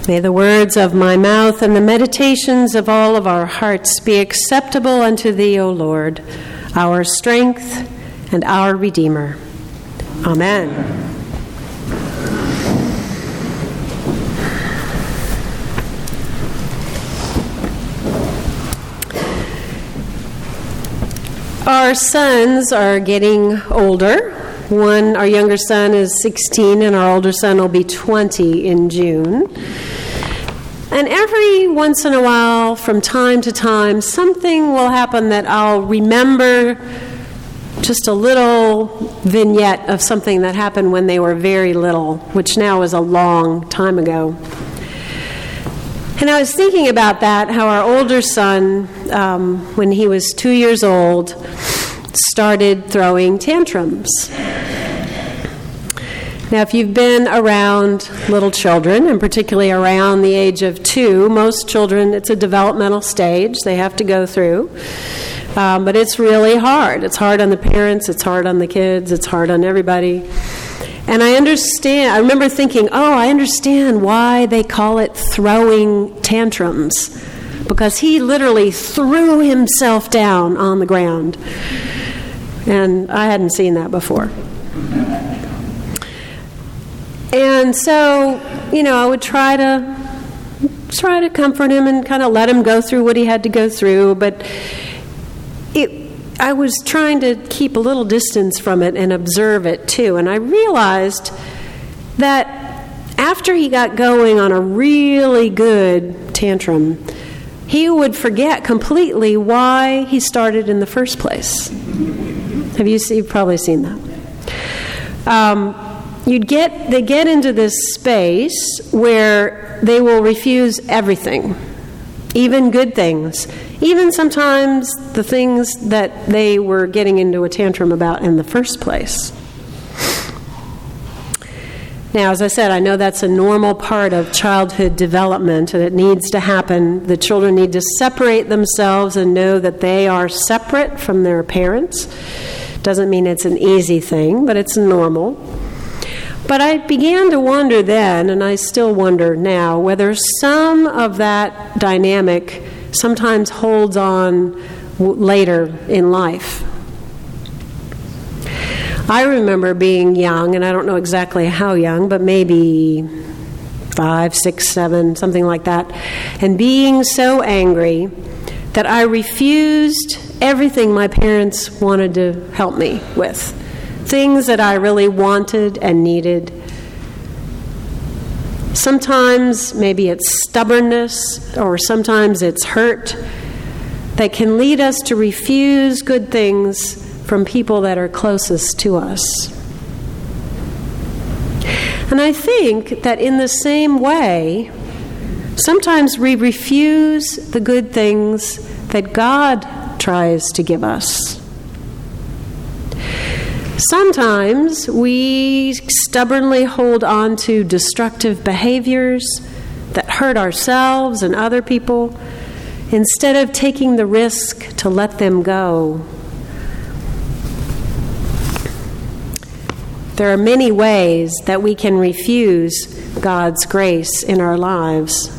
May the words of my mouth and the meditations of all of our hearts be acceptable unto Thee, O Lord, our strength and our Redeemer. Amen. Our sons are getting older. Our younger son is 16, and our older son will be 20 in June. And every once in a while, from time to time, something will happen that I'll remember, just a little vignette of something that happened when they were very little, which now is a long time ago. And I was thinking about that, how our older son, when he was 2 years old, started throwing tantrums. Now, if you've been around little children, and particularly around the age of 2, most children, it's a developmental stage they have to go through. But it's really hard. It's hard on the parents, it's hard on the kids, it's hard on everybody. And I remember thinking, I understand why they call it throwing tantrums. Because he literally threw himself down on the ground. And I hadn't seen that before. And so, I would try to comfort him and kind of let him go through what he had to go through, but I was trying to keep a little distance from it and observe it too. And I realized that after he got going on a really good tantrum, he would forget completely why he started in the first place. You've probably seen that. They get into this space where they will refuse everything, even good things, even sometimes the things that they were getting into a tantrum about in the first place. Now, as I said, I know that's a normal part of childhood development, and it needs to happen. The children need to separate themselves and know that they are separate from their parents. Doesn't mean it's an easy thing, but it's normal. But I began to wonder then, and I still wonder now, whether some of that dynamic sometimes holds on later in life. I remember being young, and I don't know exactly how young, but maybe 5, 6, 7, something like that, and being so angry that I refused everything my parents wanted to help me with. Things that I really wanted and needed. Sometimes maybe it's stubbornness, or sometimes it's hurt that can lead us to refuse good things from people that are closest to us. And I think that in the same way, sometimes we refuse the good things that God tries to give us. Sometimes we stubbornly hold on to destructive behaviors that hurt ourselves and other people instead of taking the risk to let them go. There are many ways that we can refuse God's grace in our lives.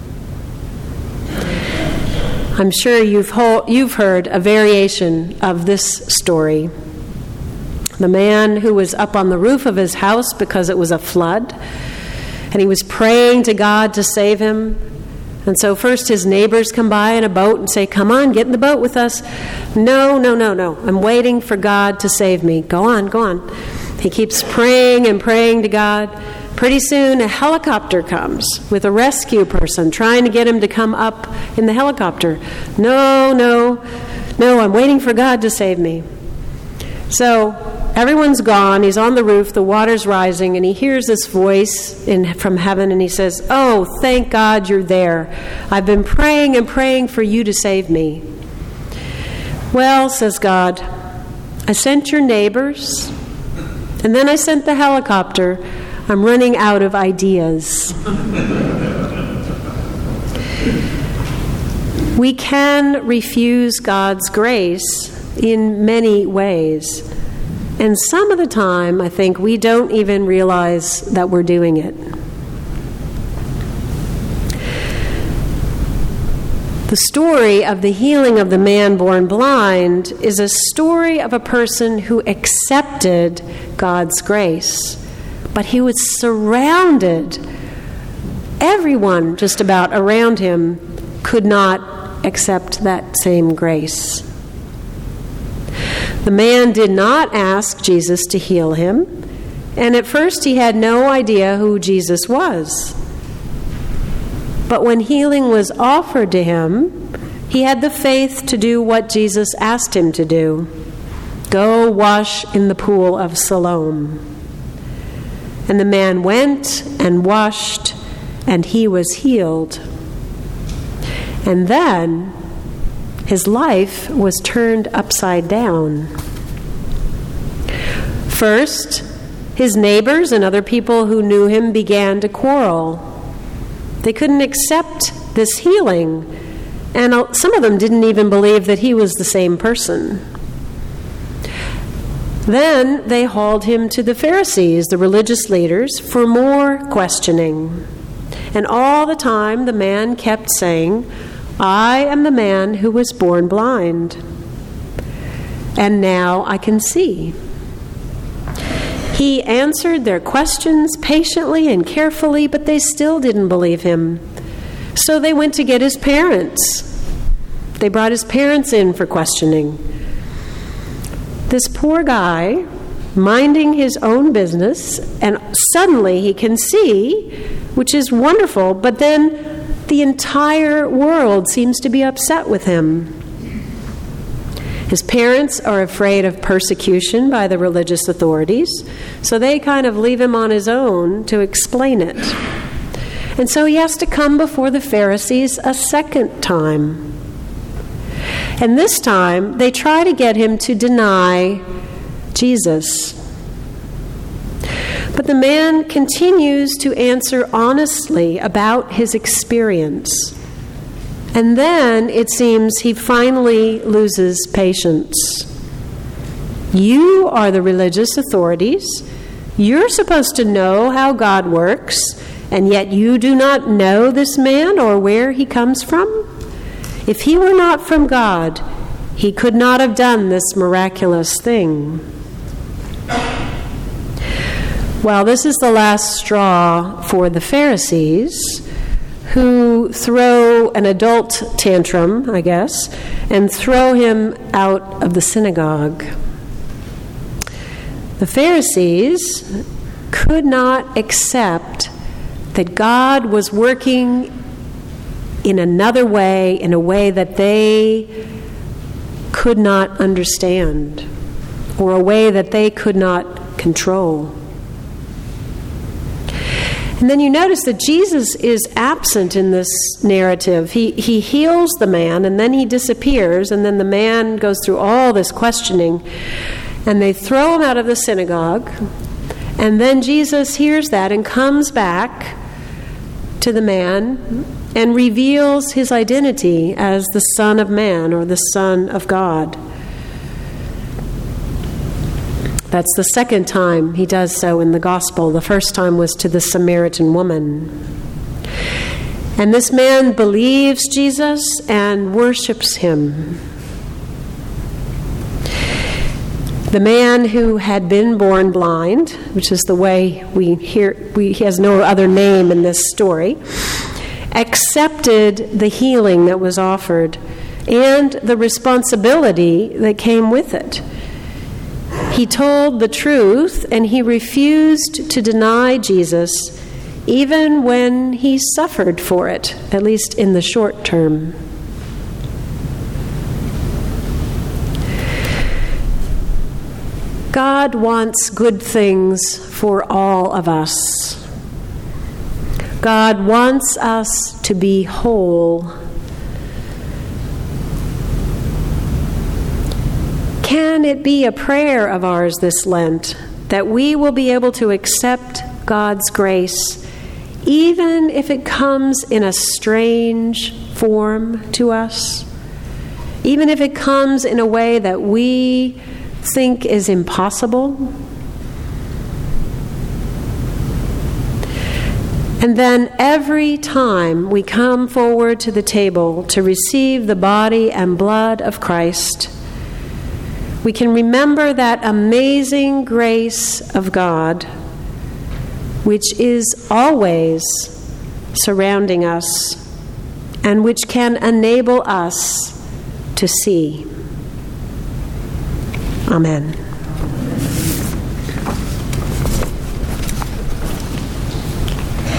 I'm sure you've heard a variation of this story. The man who was up on the roof of his house because it was a flood, and he was praying to God to save him. And so first his neighbors come by in a boat and say, "Come on, get in the boat with us." No. I'm waiting for God to save me. Go on. He keeps praying and praying to God. Pretty soon a helicopter comes with a rescue person trying to get him to come up in the helicopter. No, I'm waiting for God to save me. So everyone's gone. He's on the roof. The water's rising, and he hears this voice from heaven, and he says, "Oh, thank God you're there. I've been praying and praying for you to save me." "Well," says God, "I sent your neighbors, and then I sent the helicopter. I'm running out of ideas." We can refuse God's grace in many ways. And some of the time, I think, we don't even realize that we're doing it. The story of the healing of the man born blind is a story of a person who accepted God's grace, but he was surrounded. Everyone just about around him could not accept that same grace. The man did not ask Jesus to heal him, and at first he had no idea who Jesus was. But when healing was offered to him, he had the faith to do what Jesus asked him to do: go wash in the pool of Siloam. And the man went and washed, and he was healed. And then his life was turned upside down. First, his neighbors and other people who knew him began to quarrel. They couldn't accept this healing, and some of them didn't even believe that he was the same person. Then they hauled him to the Pharisees, the religious leaders, for more questioning. And all the time the man kept saying, I am the man who was born blind, and now I can see. He answered their questions patiently and carefully, but they still didn't believe him. So they went to get his parents. They brought his parents in for questioning. This poor guy, minding his own business, and suddenly he can see, which is wonderful, but then the entire world seems to be upset with him. His parents are afraid of persecution by the religious authorities, so they kind of leave him on his own to explain it. And so he has to come before the Pharisees a second time. And this time, they try to get him to deny Jesus. But the man continues to answer honestly about his experience. And then it seems he finally loses patience. You are the religious authorities. You're supposed to know how God works, and yet you do not know this man or where he comes from? If he were not from God, he could not have done this miraculous thing. Well, this is the last straw for the Pharisees, who throw an adult tantrum, I guess, and throw him out of the synagogue. The Pharisees could not accept that God was working in another way, in a way that they could not understand, or a way that they could not control. And then you notice that Jesus is absent in this narrative. He heals the man, and then he disappears, and then the man goes through all this questioning, and they throw him out of the synagogue, and then Jesus hears that and comes back to the man and reveals his identity as the Son of Man, or the Son of God. That's the second time he does so in the gospel. The first time was to the Samaritan woman. And this man believes Jesus and worships him. The man who had been born blind, which is the way we hear, he has no other name in this story, accepted the healing that was offered and the responsibility that came with it. He told the truth, and he refused to deny Jesus, even when he suffered for it, at least in the short term. God wants good things for all of us. God wants us to be whole. Can it be a prayer of ours this Lent that we will be able to accept God's grace, even if it comes in a strange form to us? Even if it comes in a way that we think is impossible? And then every time we come forward to the table to receive the body and blood of Christ, we can remember that amazing grace of God, which is always surrounding us and which can enable us to see. Amen.